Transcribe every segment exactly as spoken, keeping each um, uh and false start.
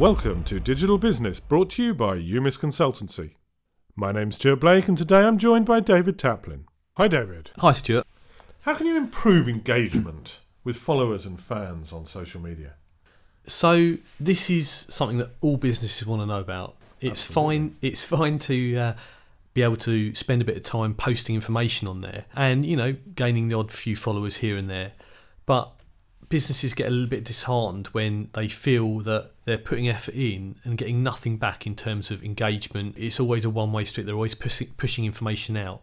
Welcome to Digital Business, brought to you by Umis Consultancy. My name's Stuart Blake, and today I'm joined by David Taplin. Hi, David. Hi, Stuart. How can you improve engagement with followers and fans on social media? So this is something that all businesses want to know about. It's Absolutely. fine. It's fine to uh, be able to spend a bit of time posting information on there, and you know, gaining the odd few followers here and there. But businesses get a little bit disheartened when they feel that they're putting effort in and getting nothing back in terms of engagement. It's always a one-way street. They're always pushing, pushing information out.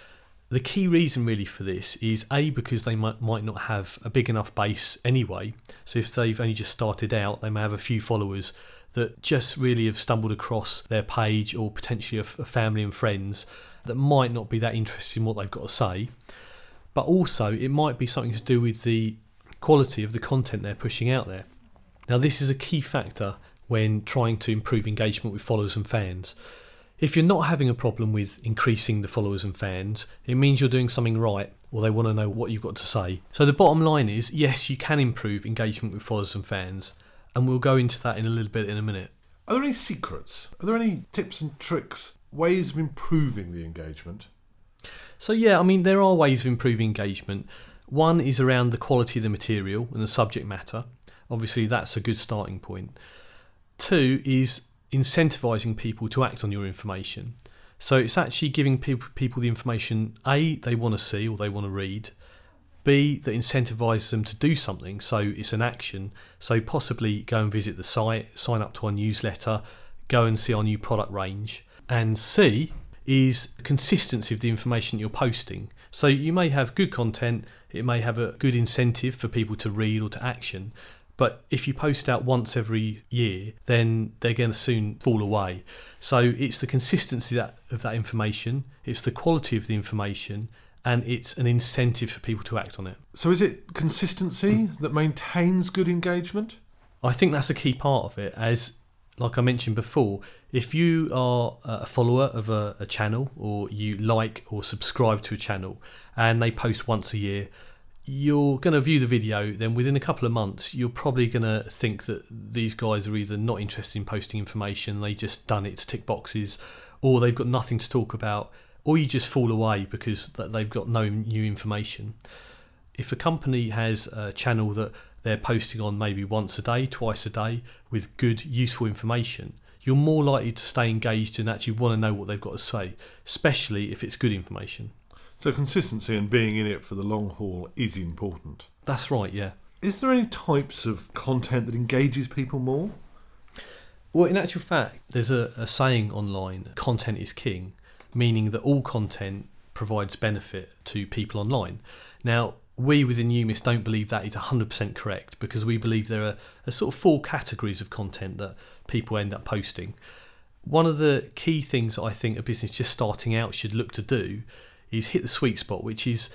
The key reason really for this is A, because they might, might not have a big enough base anyway. So if they've only just started out, they may have a few followers that just really have stumbled across their page, or potentially a, a family and friends that might not be that interested in what they've got to say. But also it might be something to do with the quality of the content they're pushing out there. Now, this is a key factor when trying to improve engagement with followers and fans. If you're not having a problem with increasing the followers and fans, it means you're doing something right, or they want to know what you've got to say. So the bottom line is, yes, you can improve engagement with followers and fans, and we'll go into that in a little bit in a minute. Are there any secrets? Are there any tips and tricks, ways of improving the engagement? So yeah, I mean, there are ways of improving engagement. One is around the quality of the material and the subject matter. Obviously, that's a good starting point. Two is incentivizing people to act on your information. So it's actually giving people people the information A, they want to see or they want to read, B, that incentivizes them to do something, so it's an action. So possibly go and visit the site, sign up to our newsletter, go and see our new product range. And C is consistency of the information you're posting. So you may have good content, it may have a good incentive for people to read or to action, but if you post out once every year, then they're going to soon fall away. So it's the consistency that, of that information, it's the quality of the information, and it's an incentive for people to act on it. So is it consistency that maintains good engagement? I think that's a key part of it, as like I mentioned before, if you are a follower of a, a channel, or you like or subscribe to a channel and they post once a year, you're going to view the video, then within a couple of months you're probably going to think that these guys are either not interested in posting information, they just done it to tick boxes, or they've got nothing to talk about, or you just fall away because they've got no new information. If a company has a channel that they're posting on maybe once a day, twice a day, with good, useful information, you're more likely to stay engaged and actually want to know what they've got to say, especially if it's good information. So consistency and being in it for the long haul is important. That's right, yeah. Is there any types of content that engages people more? Well, in actual fact, there's a, a saying online, content is king, meaning that all content provides benefit to people online. Now, we within Umis don't believe that is one hundred percent correct, because we believe there are, are sort of four categories of content that people end up posting. One of the key things that I think a business just starting out should look to do is hit the sweet spot, which is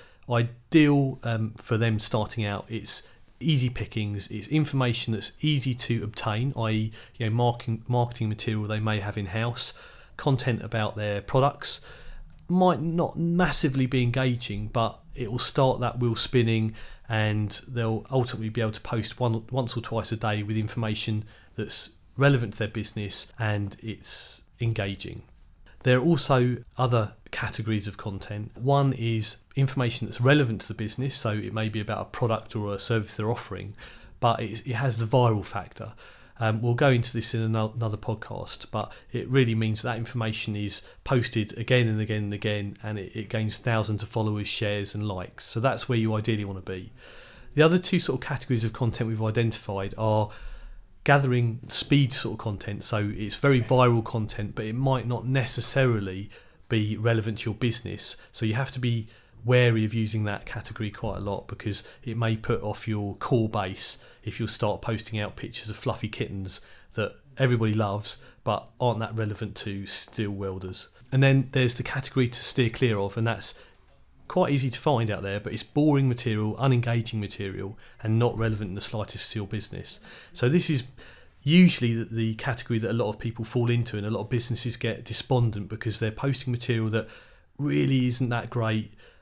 ideal um, for them starting out. It's easy pickings, it's information that's easy to obtain, that is, you know, marketing, marketing material they may have in-house, content about their products. Might not massively be engaging, but it will start that wheel spinning, and they'll ultimately be able to post one, once or twice a day with information that's relevant to their business and it's engaging. There are also other categories of content. One is information that's relevant to the business, so it may be about a product or a service they're offering, but it, it has the viral factor. Um, we'll go into this in another podcast, but it really means that information is posted again and again and again, and it, it gains thousands of followers, shares and likes. So that's where you ideally want to be. The other two sort of categories of content we've identified are gathering speed sort of content. So it's very viral content, but it might not necessarily be relevant to your business. So you have to be wary of using that category quite a lot, because it may put off your core base if you'll start posting out pictures of fluffy kittens that everybody loves but aren't that relevant to steel welders. And then there's the category to steer clear of, and that's quite easy to find out there, but it's boring material, unengaging material, and not relevant in the slightest to your business. So this is usually the, the category that a lot of people fall into, and a lot of businesses get despondent because they're posting material that really isn't that great.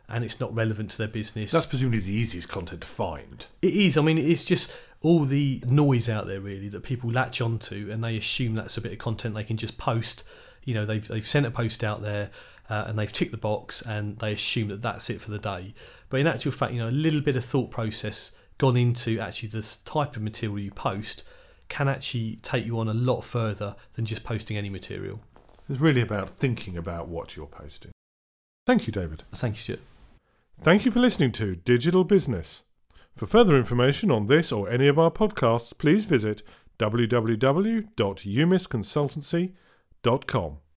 and it's not relevant to their business. That's presumably the easiest content to find. It is. I mean, it's just all the noise out there, really, that people latch onto, and they assume that's a bit of content they can just post. You know, they've they've sent a post out there, uh, and they've ticked the box, and they assume that that's it for the day. But in actual fact, you know, a little bit of thought process gone into actually this type of material you post can actually take you on a lot further than just posting any material. It's really about thinking about what you're posting. Thank you, David. Thank you, Stuart. Thank you for listening to Digital Business. For further information on this or any of our podcasts, please visit w w w dot umis consultancy dot com.